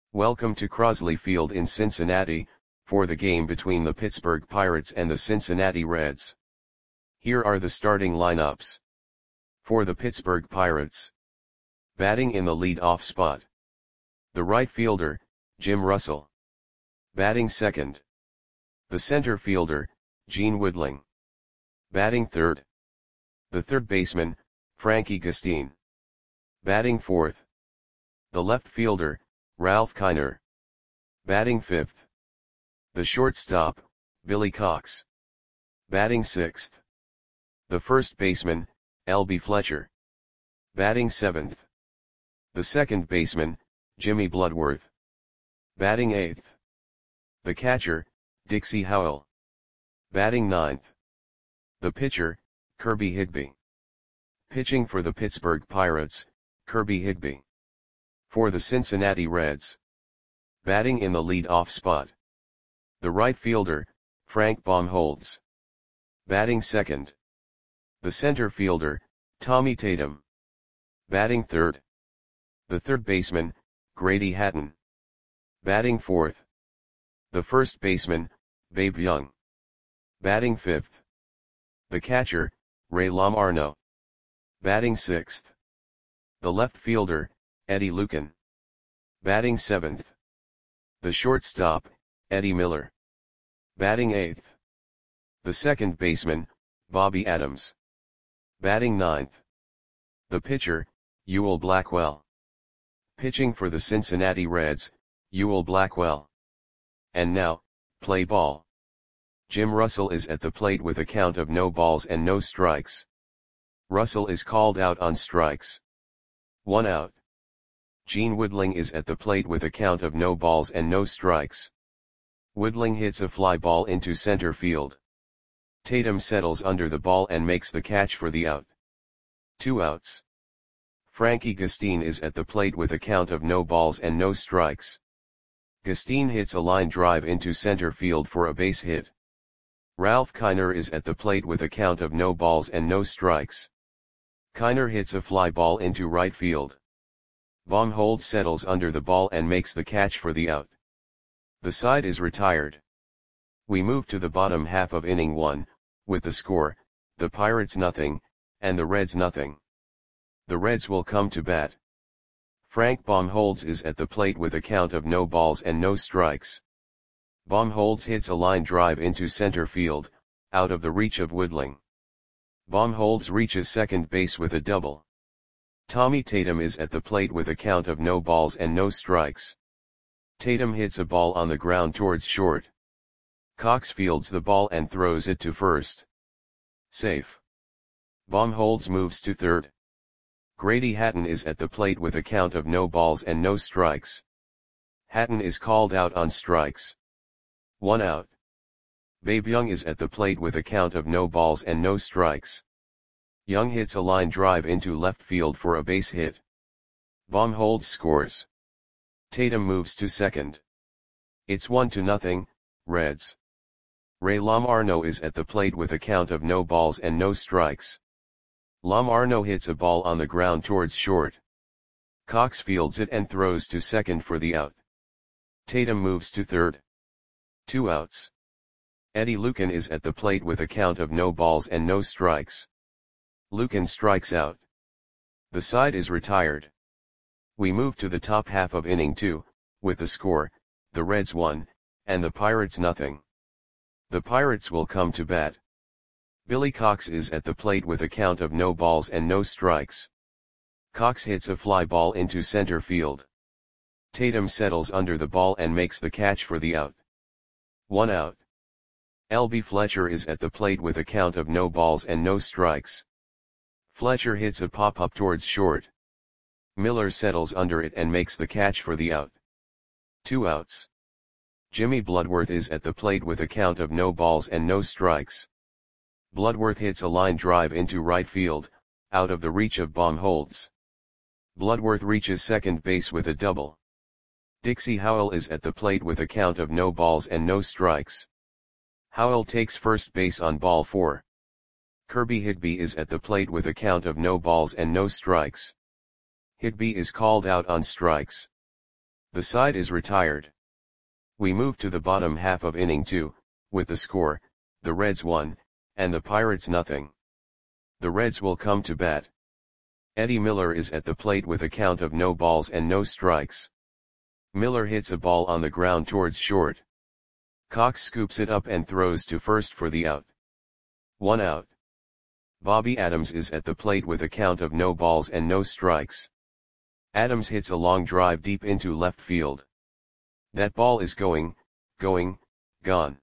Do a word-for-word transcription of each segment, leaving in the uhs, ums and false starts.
Welcome to Crosley Field in Cincinnati, for the game between the Pittsburgh Pirates and the Cincinnati Reds. Here are the starting lineups. For the Pittsburgh Pirates. Batting in the lead-off spot. The right fielder, Jim Russell. Batting second. The center fielder, Gene Woodling. Batting third. The third baseman, Frankie Gustin. Batting fourth. The left fielder, Ralph Kiner. Batting fifth. The shortstop, Billy Cox. Batting sixth. The first baseman, L B Fletcher. Batting seventh. The second baseman, Jimmy Bloodworth. Batting eighth. The catcher, Dixie Howell. Batting ninth. The pitcher, Kirby Higbee. Pitching for the Pittsburgh Pirates, Kirby Higbee. For the Cincinnati Reds. Batting in the lead-off spot. The right fielder, Frank Baumholtz. Batting second. The center fielder, Tommy Tatum. Batting third. The third baseman, Grady Hatton. Batting fourth. The first baseman, Babe Young. Batting fifth. The catcher, Ray Lamarno. Batting sixth. The left fielder, Eddie Lucan. Batting seventh. The shortstop, Eddie Miller. Batting eighth. The second baseman, Bobby Adams. Batting ninth. The pitcher, Ewell Blackwell. Pitching for the Cincinnati Reds, Ewell Blackwell. And now, play ball. Jim Russell is at the plate with a count of no balls and no strikes. Russell is called out on strikes. One out. Gene Woodling is at the plate with a count of no balls and no strikes. Woodling hits a fly ball into center field. Tatum settles under the ball and makes the catch for the out. Two outs. Frankie Gustin is at the plate with a count of no balls and no strikes. Gustin hits a line drive into center field for a base hit. Ralph Kiner is at the plate with a count of no balls and no strikes. Kiner hits a fly ball into right field. Baumholtz settles under the ball and makes the catch for the out. The side is retired. We move to the bottom half of inning one, with the score, the Pirates nothing, and the Reds nothing. The Reds will come to bat. Frank Baumholtz is at the plate with a count of no balls and no strikes. Baumholtz hits a line drive into center field, out of the reach of Woodling. Baumholtz reaches second base with a double. Tommy Tatum is at the plate with a count of no balls and no strikes. Tatum hits a ball on the ground towards short. Cox fields the ball and throws it to first. Safe. Baumholtz moves to third. Grady Hatton is at the plate with a count of no balls and no strikes. Hatton is called out on strikes. One out. Babe Young is at the plate with a count of no balls and no strikes. Young hits a line drive into left field for a base hit. Baumholtz scores. Tatum moves to second. It's one to nothing, Reds. Ray Lamarno is at the plate with a count of no balls and no strikes. Lamarno hits a ball on the ground towards short. Cox fields it and throws to second for the out. Tatum moves to third. Two outs. Eddie Lucan is at the plate with a count of no balls and no strikes. Lucan strikes out. The side is retired. We move to the top half of inning two, with the score, the Reds one, and the Pirates nothing. The Pirates will come to bat. Billy Cox is at the plate with a count of no balls and no strikes. Cox hits a fly ball into center field. Tatum settles under the ball and makes the catch for the out. One out. L B Fletcher is at the plate with a count of no balls and no strikes. Fletcher hits a pop-up towards short. Miller settles under it and makes the catch for the out. Two outs. Jimmy Bloodworth is at the plate with a count of no balls and no strikes. Bloodworth hits a line drive into right field, out of the reach of Baumholtz. Bloodworth reaches second base with a double. Dixie Howell is at the plate with a count of no balls and no strikes. Howell takes first base on ball four. Kirby Higbee is at the plate with a count of no balls and no strikes. Higbee is called out on strikes. The side is retired. We move to the bottom half of inning two, with the score, the Reds one, and the Pirates nothing. The Reds will come to bat. Eddie Miller is at the plate with a count of no balls and no strikes. Miller hits a ball on the ground towards short. Cox scoops it up and throws to first for the out. One out. Bobby Adams is at the plate with a count of no balls and no strikes. Adams hits a long drive deep into left field. That ball is going, going, gone.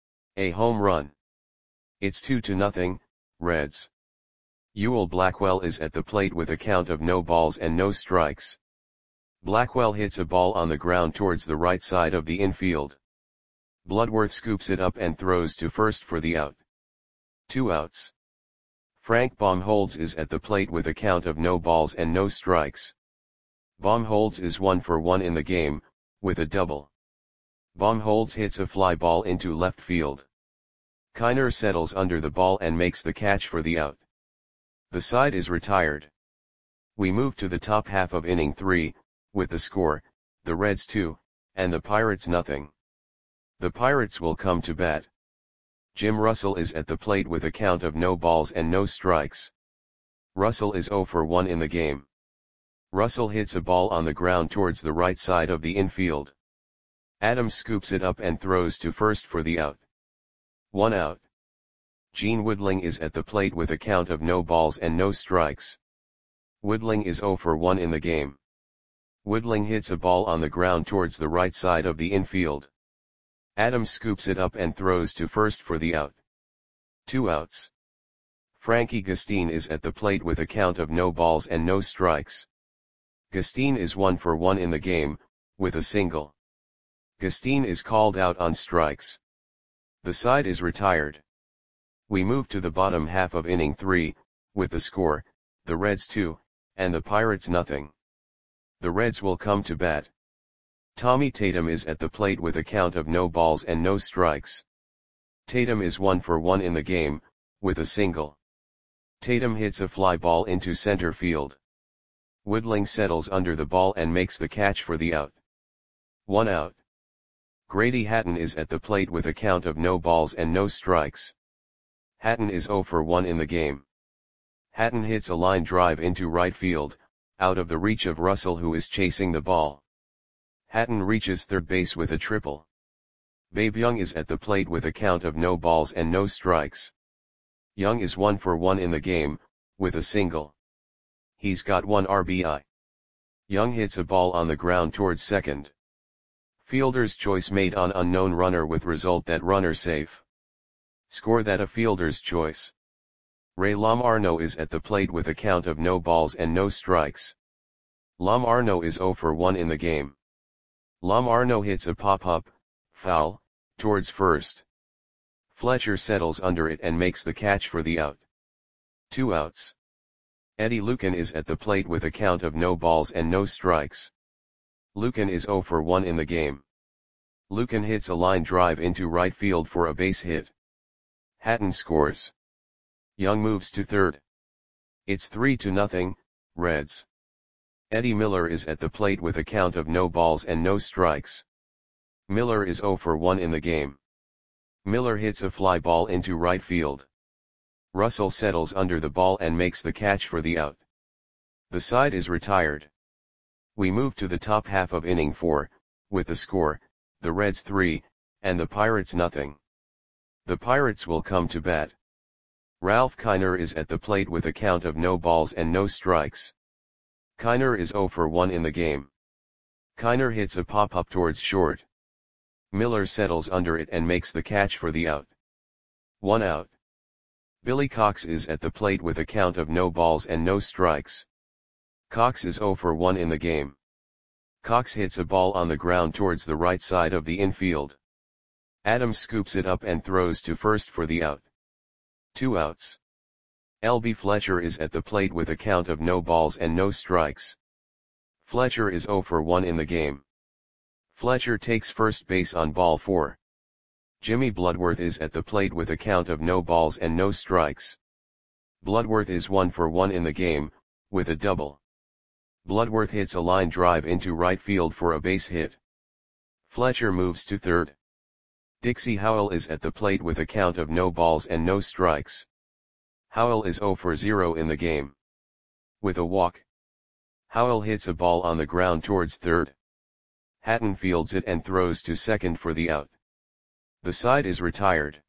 A home run. It's two to nothing, Reds. Ewell Blackwell is at the plate with a count of no balls and no strikes. Blackwell hits a ball on the ground towards the right side of the infield. Bloodworth scoops it up and throws to first for the out. Two outs. Frank Baumholtz is at the plate with a count of no balls and no strikes. Baumholtz is one for one in the game, with a double. Baumholtz hits a fly ball into left field. Kiner settles under the ball and makes the catch for the out. The side is retired. We move to the top half of inning three, with the score, the Reds two, and the Pirates nothing. The Pirates will come to bat. Jim Russell is at the plate with a count of no balls and no strikes. Russell is zero for one in the game. Russell hits a ball on the ground towards the right side of the infield. Adams scoops it up and throws to first for the out. One out. Gene Woodling is at the plate with a count of no balls and no strikes. Woodling is zero for one in the game. Woodling hits a ball on the ground towards the right side of the infield. Adams scoops it up and throws to first for the out. Two outs. Frankie Gustine is at the plate with a count of no balls and no strikes. Gustine is one for one in the game, with a single. Gustine is called out on strikes. The side is retired. We move to the bottom half of inning three, with the score, the Reds two, and the Pirates nothing. The Reds will come to bat. Tommy Tatum is at the plate with a count of no balls and no strikes. Tatum is one for one in the game, with a single. Tatum hits a fly ball into center field. Woodling settles under the ball and makes the catch for the out. One out. Grady Hatton is at the plate with a count of no balls and no strikes. Hatton is zero for one in the game. Hatton hits a line drive into right field, out of the reach of Russell who is chasing the ball. Hatton reaches third base with a triple. Babe Young is at the plate with a count of no balls and no strikes. Young is one for one in the game, with a single. He's got one R B I. Young hits a ball on the ground towards second. Fielder's choice made on unknown runner with result that runner safe. Score that a fielder's choice. Ray Lamarno is at the plate with a count of no balls and no strikes. Lamarno is zero for one in the game. Lamarno hits a pop-up, foul, towards first. Fletcher settles under it and makes the catch for the out. Two outs. Eddie Lucan is at the plate with a count of no balls and no strikes. Lucan is zero for one in the game. Lucan hits a line drive into right field for a base hit. Hatton scores. Young moves to third. It's three to nothing, Reds. Eddie Miller is at the plate with a count of no balls and no strikes. Miller is zero for one in the game. Miller hits a fly ball into right field. Russell settles under the ball and makes the catch for the out. The side is retired. We move to the top half of inning four, with the score, the Reds three, and the Pirates nothing. The Pirates will come to bat. Ralph Kiner is at the plate with a count of no balls and no strikes. Kiner is zero for one in the game. Kiner hits a pop-up towards short. Miller settles under it and makes the catch for the out. One out. Billy Cox is at the plate with a count of no balls and no strikes. Cox is zero for one in the game. Cox hits a ball on the ground towards the right side of the infield. Adams scoops it up and throws to first for the out. Two outs. L B Fletcher is at the plate with a count of no balls and no strikes. Fletcher is zero for one in the game. Fletcher takes first base on ball four. Jimmy Bloodworth is at the plate with a count of no balls and no strikes. Bloodworth is one for one in the game, with a double. Bloodworth hits a line drive into right field for a base hit. Fletcher moves to third. Dixie Howell is at the plate with a count of no balls and no strikes. Howell is zero for zero in the game. With a walk, Howell hits a ball on the ground towards third. Hatton fields it and throws to second for the out. The side is retired.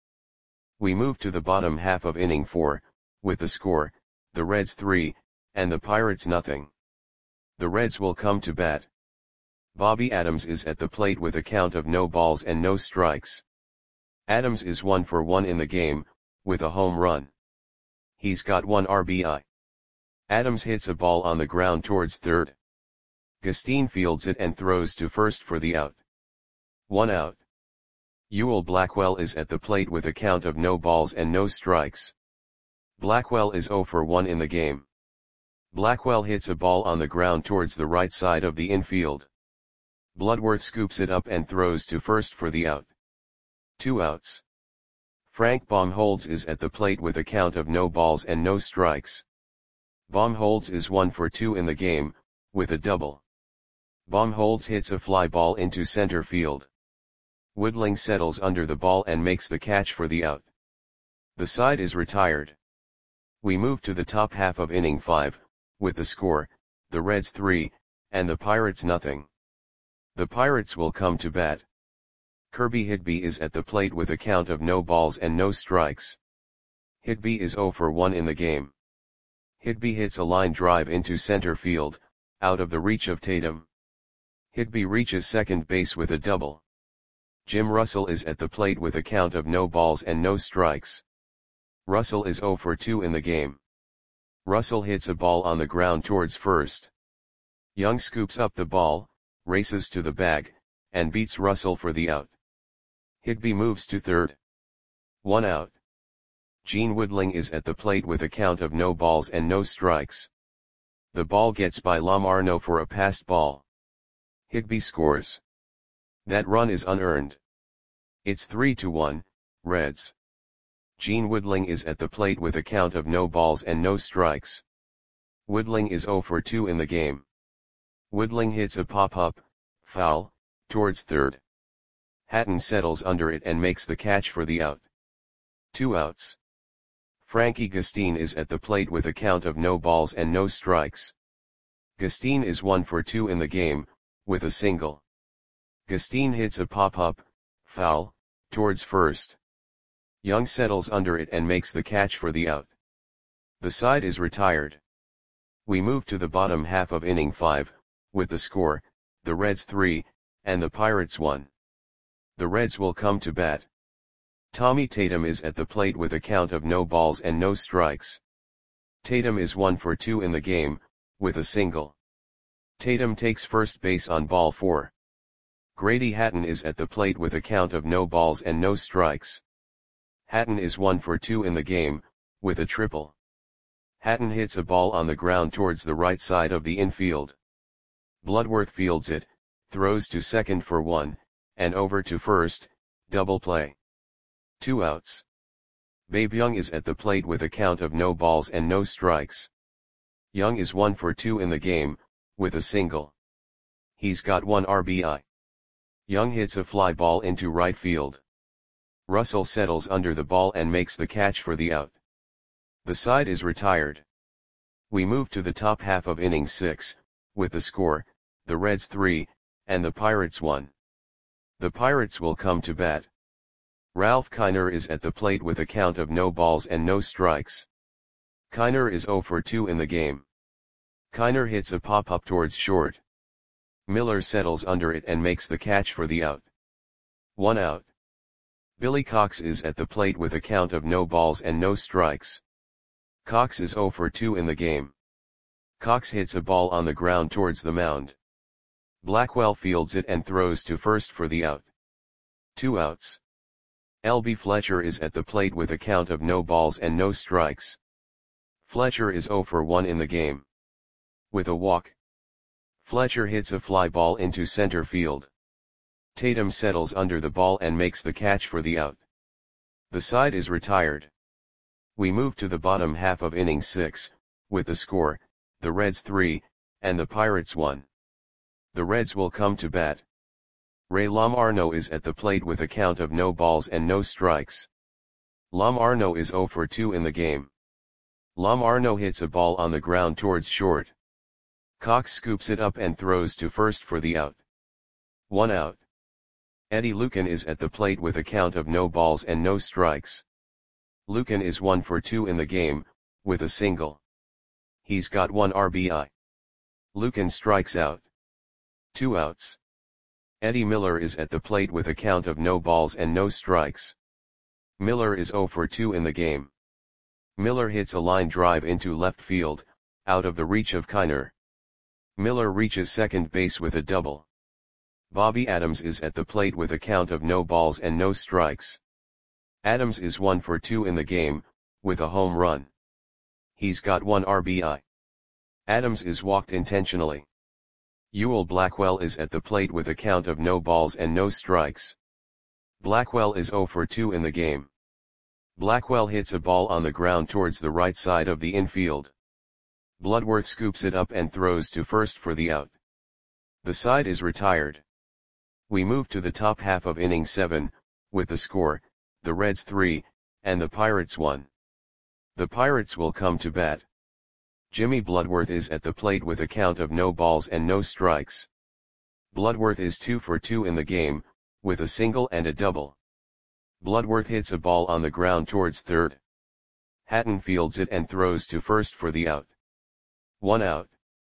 We move to the bottom half of inning four, with the score, the Reds three, and the Pirates nothing. The Reds will come to bat. Bobby Adams is at the plate with a count of no balls and no strikes. Adams is one for one in the game, with a home run. He's got one R B I. Adams hits a ball on the ground towards third. Gustine fields it and throws to first for the out. One out. Ewell Blackwell is at the plate with a count of no balls and no strikes. Blackwell is zero for one in the game. Blackwell hits a ball on the ground towards the right side of the infield. Bloodworth scoops it up and throws to first for the out. Two outs. Frank Baumholtz is at the plate with a count of no balls and no strikes. Baumholtz is one for two in the game, with a double. Baumholtz hits a fly ball into center field. Woodling settles under the ball and makes the catch for the out. The side is retired. We move to the top half of inning five, with the score, the Reds three, and the Pirates nothing. The Pirates will come to bat. Kirby Higby is at the plate with a count of no balls and no strikes. Higby is zero for one in the game. Higby hits a line drive into center field, out of the reach of Tatum. Higby reaches second base with a double. Jim Russell is at the plate with a count of no balls and no strikes. Russell is zero for two in the game. Russell hits a ball on the ground towards first. Young scoops up the ball, races to the bag, and beats Russell for the out. Higby moves to third. One out. Gene Woodling is at the plate with a count of no balls and no strikes. The ball gets by Lamarno for a passed ball. Higby scores. That run is unearned. It's three to one, Reds. Gene Woodling is at the plate with a count of no balls and no strikes. Woodling is zero for two in the game. Woodling hits a pop-up, foul, towards third. Hatton settles under it and makes the catch for the out. Two outs. Frankie Gustine is at the plate with a count of no balls and no strikes. Gustine is one for two in the game, with a single. Gustine hits a pop-up, foul, towards first. Young settles under it and makes the catch for the out. The side is retired. We move to the bottom half of inning five, with the score, the Reds three, and the Pirates one. The Reds will come to bat. Tommy Tatum is at the plate with a count of no balls and no strikes. Tatum is one for two in the game, with a single. Tatum takes first base on ball four. Grady Hatton is at the plate with a count of no balls and no strikes. Hatton is one for two in the game, with a triple. Hatton hits a ball on the ground towards the right side of the infield. Bloodworth fields it, throws to second for one, and over to first, double play. Two outs. Babe Young is at the plate with a count of no balls and no strikes. Young is one for two in the game, with a single. He's got one R B I. Young hits a fly ball into right field. Russell settles under the ball and makes the catch for the out. The side is retired. We move to the top half of inning six, with the score, the Reds three, and the Pirates one. The Pirates will come to bat. Ralph Kiner is at the plate with a count of no balls and no strikes. Kiner is zero for two in the game. Kiner hits a pop-up towards short. Miller settles under it and makes the catch for the out. One out. Billy Cox is at the plate with a count of no balls and no strikes. Cox is zero for two in the game. Cox hits a ball on the ground towards the mound. Blackwell fields it and throws to first for the out. Two outs. L B Fletcher is at the plate with a count of no balls and no strikes. Fletcher is zero for one in the game. With a walk, Fletcher hits a fly ball into center field. Tatum settles under the ball and makes the catch for the out. The side is retired. We move to the bottom half of inning six, with the score, the Reds three, and the Pirates one. The Reds will come to bat. Ray Lamarno is at the plate with a count of no balls and no strikes. Lamarno is oh for two in the game. Lamarno hits a ball on the ground towards short. Cox scoops it up and throws to first for the out. One out. Eddie Lucan is at the plate with a count of no balls and no strikes. Lucan is one for two in the game, with a single. He's got one R B I. Lucan strikes out. Two outs. Eddie Miller is at the plate with a count of no balls and no strikes. Miller is oh for two in the game. Miller hits a line drive into left field, out of the reach of Kiner. Miller reaches second base with a double. Bobby Adams is at the plate with a count of no balls and no strikes. Adams is one for two in the game, with a home run. He's got one R B I. Adams is walked intentionally. Ewell Blackwell is at the plate with a count of no balls and no strikes. Blackwell is oh for two in the game. Blackwell hits a ball on the ground towards the right side of the infield. Bloodworth scoops it up and throws to first for the out. The side is retired. We move to the top half of inning seven, with the score, the Reds three, and the Pirates one. The Pirates will come to bat. Jimmy Bloodworth is at the plate with a count of no balls and no strikes. Bloodworth is two for two in the game, with a single and a double. Bloodworth hits a ball on the ground towards third. Hatton fields it and throws to first for the out. One out.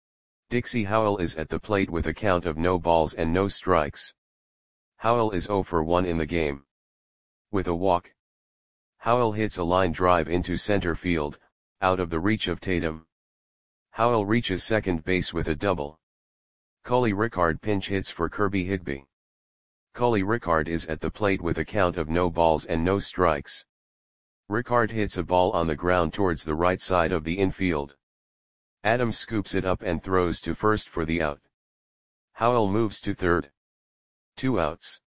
Dixie Howell is at the plate with a count of no balls and no strikes. Howell is oh for one in the game. With a walk. Howell hits a line drive into center field, out of the reach of Tatum. Howell reaches second base with a double. Cully Rickard pinch hits for Kirby Higbee. Cully Rickard is at the plate with a count of no balls and no strikes. Rickard hits a ball on the ground towards the right side of the infield. Adams scoops it up and throws to first for the out. Howell moves to third. Two outs.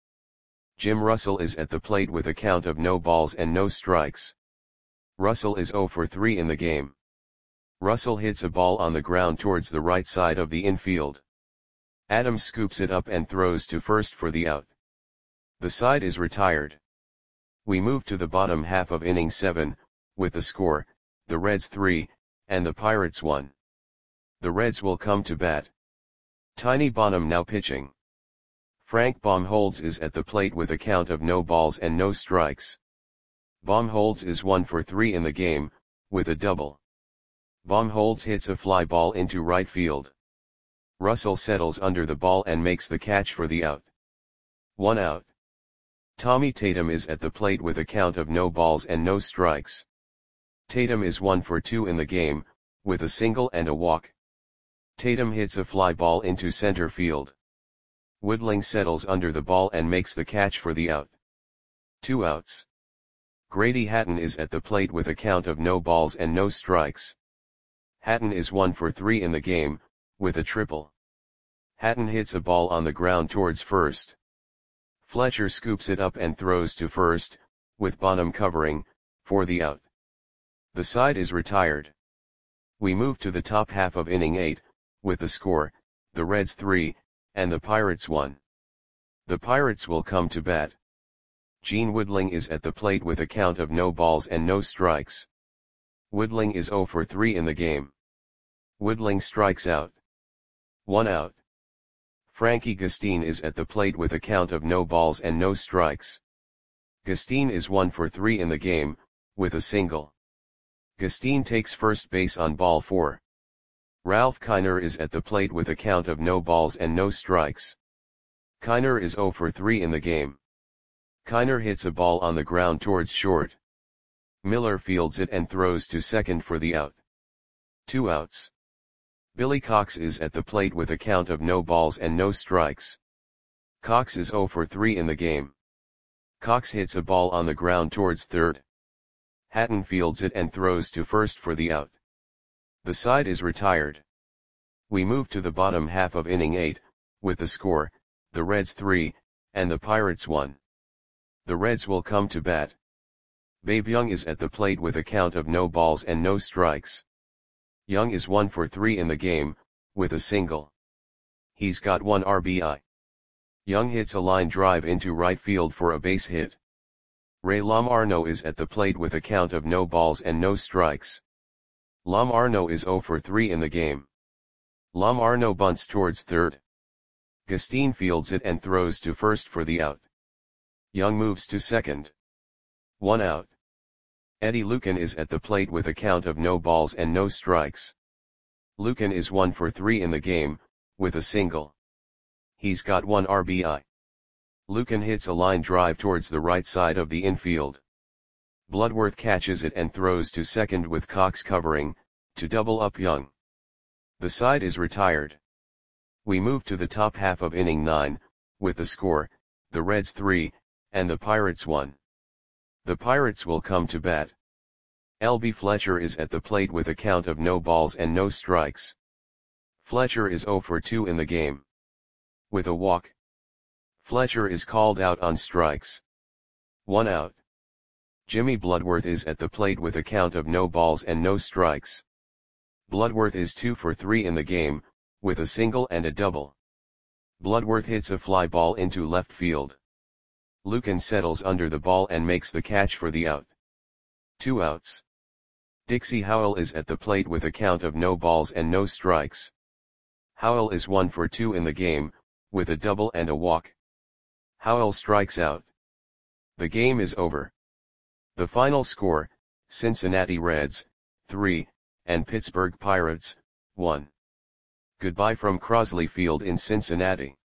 Jim Russell is at the plate with a count of no balls and no strikes. Russell is oh for three in the game. Russell hits a ball on the ground towards the right side of the infield. Adams scoops it up and throws to first for the out. The side is retired. We move to the bottom half of inning seven, with the score, the Reds three, and the Pirates one. The Reds will come to bat. Tiny Bonham now pitching. Frank Baumholtz is at the plate with a count of no balls and no strikes. Baumholtz is one for three in the game, with a double. Baumholtz hits a fly ball into right field. Russell settles under the ball and makes the catch for the out. One out. Tommy Tatum is at the plate with a count of no balls and no strikes. Tatum is one for two in the game, with a single and a walk. Tatum hits a fly ball into center field. Woodling settles under the ball and makes the catch for the out. Two outs. Grady Hatton is at the plate with a count of no balls and no strikes. Hatton is one for three in the game, with a triple. Hatton hits a ball on the ground towards first. Fletcher scoops it up and throws to first, with Bonham covering, for the out. The side is retired. We move to the top half of inning eight, with the score, the Reds three, and the Pirates one. The Pirates will come to bat. Gene Woodling is at the plate with a count of no balls and no strikes. Woodling is oh for three in the game. Woodling strikes out. One out. Frankie Gustine is at the plate with a count of no balls and no strikes. Gustine is one for three in the game, with a single. Gustine takes first base on ball four. Ralph Kiner is at the plate with a count of no balls and no strikes. Kiner is oh for three in the game. Kiner hits a ball on the ground towards short. Miller fields it and throws to second for the out. Two outs. Billy Cox is at the plate with a count of no balls and no strikes. Cox is oh for three in the game. Cox hits a ball on the ground towards third. Hatton fields it and throws to first for the out. The side is retired. We move to the bottom half of inning eight, with the score, the Reds three, and the Pirates one. The Reds will come to bat. Babe Young is at the plate with a count of no balls and no strikes. Young is one for three in the game, with a single. He's got one R B I. Young hits a line drive into right field for a base hit. Ray Lamarno is at the plate with a count of no balls and no strikes. Lamarno is zero for three in the game. Lamarno bunts towards third. Gustin fields it and throws to first for the out. Young moves to second. One out. Eddie Lucan is at the plate with a count of no balls and no strikes. Lucan is one for three in the game, with a single. He's got one R B I. Lucan hits a line drive towards the right side of the infield. Bloodworth catches it and throws to second with Cox covering, to double up Young. The side is retired. We move to the top half of inning nine, with the score, the Reds three, and the Pirates one. The Pirates will come to bat. L B Fletcher is at the plate with a count of no balls and no strikes. Fletcher is zero for two in the game. With a walk. Fletcher is called out on strikes. One out. Jimmy Bloodworth is at the plate with a count of no balls and no strikes. Bloodworth is two for three in the game, with a single and a double. Bloodworth hits a fly ball into left field. Lucan settles under the ball and makes the catch for the out. Two outs. Dixie Howell is at the plate with a count of no balls and no strikes. Howell is one for two in the game, with a double and a walk. Howell strikes out. The game is over. The final score, Cincinnati Reds, three, and Pittsburgh Pirates, one. Goodbye from Crosley Field in Cincinnati.